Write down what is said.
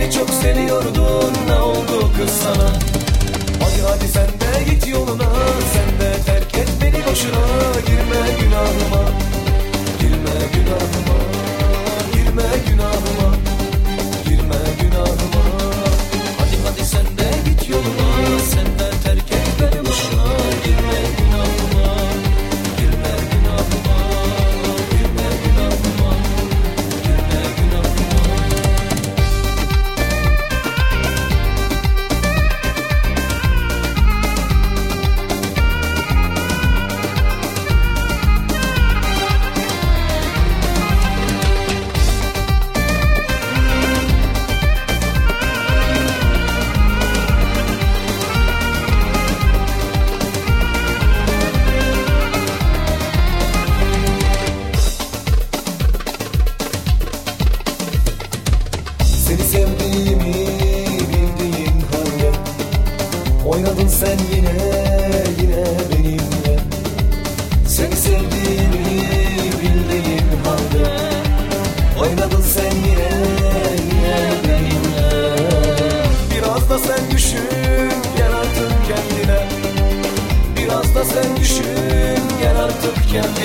beni çok seviyordun, ne oldu kız sana? Hadi hadi sen de git yoluna, sen de terk et beni boşuna. Girme günahıma, girme günahıma, girme günahıma, girme günahıma. Hadi hadi sen de git yoluna, sen de terk et beni boşuna. Girme günahıma, girme günahıma, girme günahıma, girme günahıma. Seni sevdiğimi bildiğin halde oynadın sen yine benimle. Seni sevdiğimi bildiğin halde oynadın sen yine benimle. Biraz da sen düşün, gel artık kendine. Biraz da sen düşün, gel artık kendine.